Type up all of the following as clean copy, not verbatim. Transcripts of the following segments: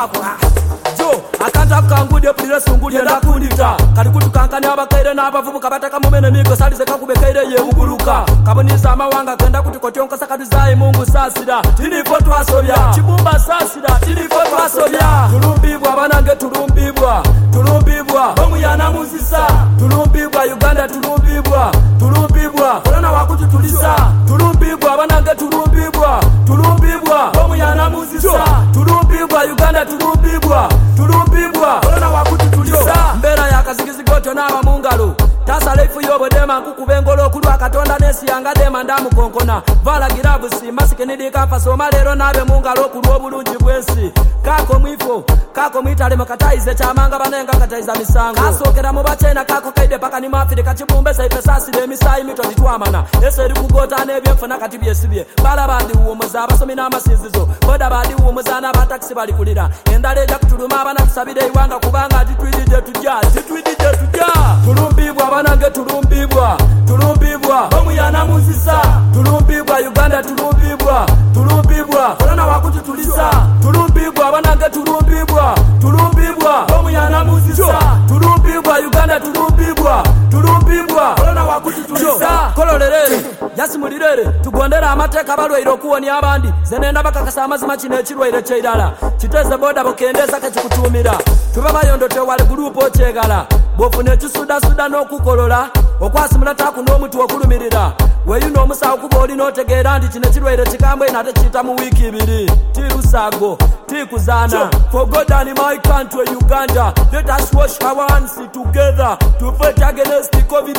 Jo akanta kangudye pulire sungulye ndakundita kati kutukankani abakaire n'abavubuka bataka mumene migo salize kakubekaire yebuguluka kaboniza amawanga genda kuti kotyonkosa katuzayi mungu sasira tinifo twasobya kibumba sasira tinifo twasobya tulumbibwa banange tulumbibwa omuyana muzisa tulumbibwa Uganda tulumbibwa korona wakututulisa tulumbibwa banange tulumbibwa omuyana muzisa tulumbibwa Uganda tulumbibwa korona wakututulisa mbera yakazigizigoto n'aba mungalo tasala ifu yobodema nkukubengolo kulwa katonda nesi yanga dema ndamukonkona vala girabusi masike nidikafa soma lero nabe mungalo kulwa obulungi bwensi kako mwitale makataize chamanga banenga kataiza misango kasokera mu bachena kako kaide paka ni mafide kachibumbe saife sasire emisayi mito ditwamana ese eri kugota nebyemfuna kati byesibye bala bandi uwomuza abasomi n'amasizizo boda bandi uwomuza n'abataxi bali kulira endala eja kutuluma abana tusabire iwanga kubanga atitwidije tujja tulumbibwa banange tulumbibwa omuyana muzisa tulumbibwa Uganda tulumbibwa korona wakututulisa tulumbibwa banange tulumbibwa omuyana muzisa tulumbibwa Uganda tulumbibwa korona wakututulisa kololelere yasimulirere tugondera amateka balwaire okuwonya abandi zenenda bakakasa amazima kino ekirwaire kyeirala kiteze boda bokendeza kekikutumira tuba bayondo tewale gurupu okyegala bwofuna ekisudasuda n'okukolola okwasimula taku n'omutu okulumirira weyuno omusawo kuba olina otegeera nti kino ekirwaire kikambo eno ate kiyita mu wiiki 2 tirusago tikuzana for God and my country Uganda let us wash our hands together to fight against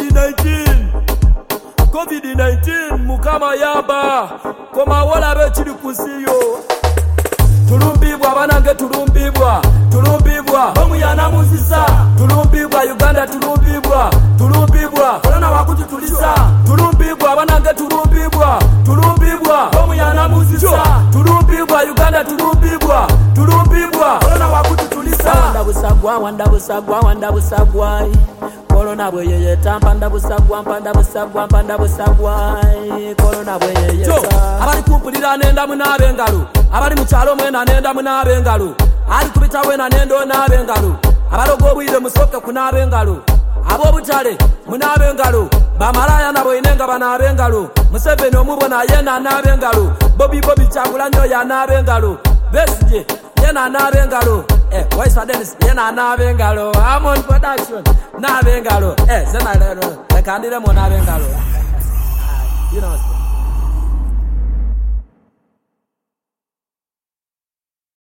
COVID-19 mukama yaba koma wala bekiri kusiyo tulumbibwa banange tulumbibwa omuyana muzisa tulumbibwa Uganda tulumbibwa korona wakututulisa tulumbibwa banange tulumbibwa omuyana muzisa tulumbibwa Uganda tulumbibwa korona wakututulisa wandabusagwa korona bweyeyeta mpandabusagwa korona bweyeyeta abali kumpulira nenda munabengalo abali mukyalo mwena nenda munabengalo ali kubita wena nendo nabengalo abalogo obwire musoke kunabengalo abobutale munabengalo bamalaya nabo inenga banabengalo Museveni omubona yena nabengalo Bobby Kyagulanyi ya nabengalo Besije yena nabengalo Waisa Dennis yena nabengalo Amon Production nabengalo zena lero ekandire mo nabengalo